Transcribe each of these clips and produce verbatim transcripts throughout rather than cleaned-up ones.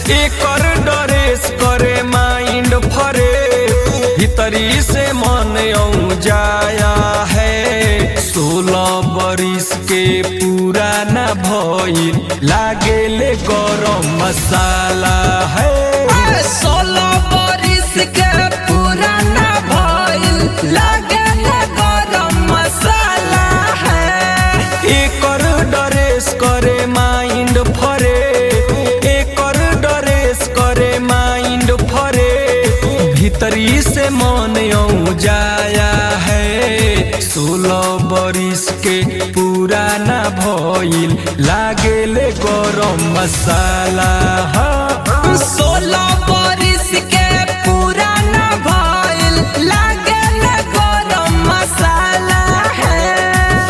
एकर dress करे mind फरे, भीतरी से मन औ जाया है। सोलह बरिस के पुराना भइल, लागेले गरम मसाला है। सोलह बरिस के पुराना भइल, लागेले गरम मसाला है। एकर डरेस करे माइंड फरे, एकर डरेस करे माइंड फरे, भीतरी से मन औ जाया है। सोलह बरिस के पुराना भइल, लागेले गरम मसाला है। सोलह बरिस के पुराना भइल, लागेले गरम मसाला है।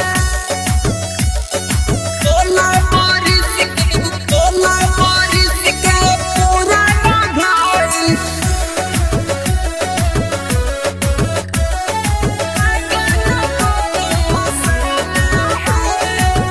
सोलह बरिस के सोलह बरिस के पुराना भइल, लागेले गरम मसाला है।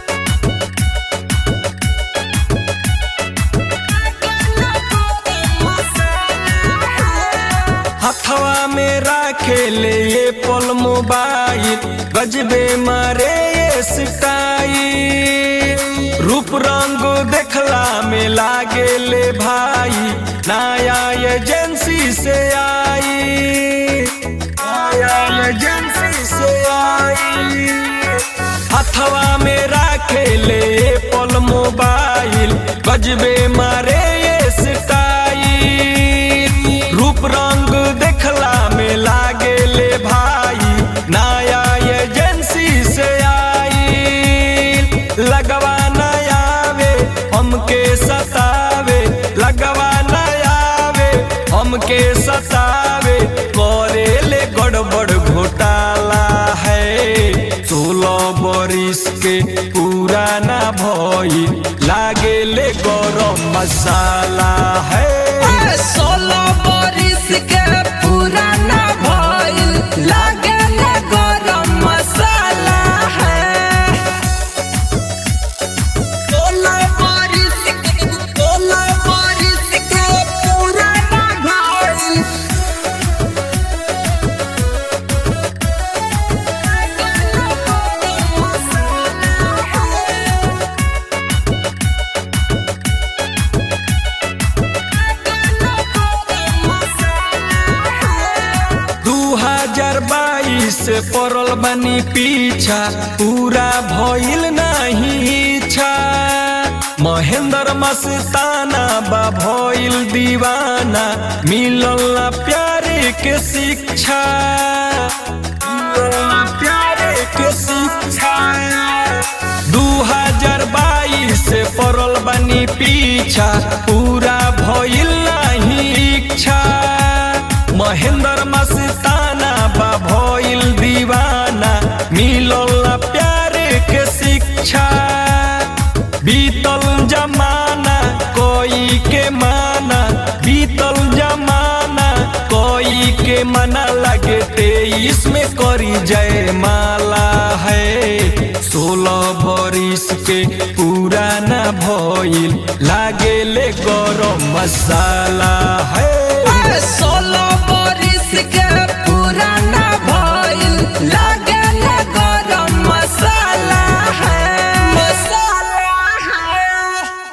हथवा में राखेले ये पल मोबाइल, गजबे मारे ये स्टाइल। रूप रंग देखला में लागेले भाई, नया एजेंसी से आई, नया एजेंसी से आई। हथवा में राखेले ये पल मोबाइल, गजबे मारे ये स्टाइल। रूप रंग देखला में लागेले भाई, नया एजेंसी से आई। लगवा नयावे हमके सतावे, लगवा नयावे हमके सतावे, करेले गड़बड़ घोटाला है। सोलह बरिस के पुराना भइल, लागेले गरम मसाला है। सोलह बरिस के पुराना भइल, लागेले गरम मसाला है। सोलह बरिस के सोलह बरिस के पुराना भइल, लागेले गरम मसाला है। दू हजार बाईस से पड़ल बनी पीछा, पूरा भइल नहीं इच्छा। महेंद्र मस्ताना बा भइल दीवाना, मिलल ना प्यारे के शिक्षा, मिलल ना प्यारे के शिक्षा। दू हजार बाईस से पड़ल बनी पीछा, पूरा भइल नहीं इच्छा। महेंद्र मस्ताना बा भइल दीवाना, मिलल ना प्यारे के शिक्षा। बीतल जमाना कोई के माना, बीतल जमाना कोई के मना, लगे तेईस में करी जय माला है। सोलह बरिस के पुराना भइल, लागेले गरम मसाला है। सोलह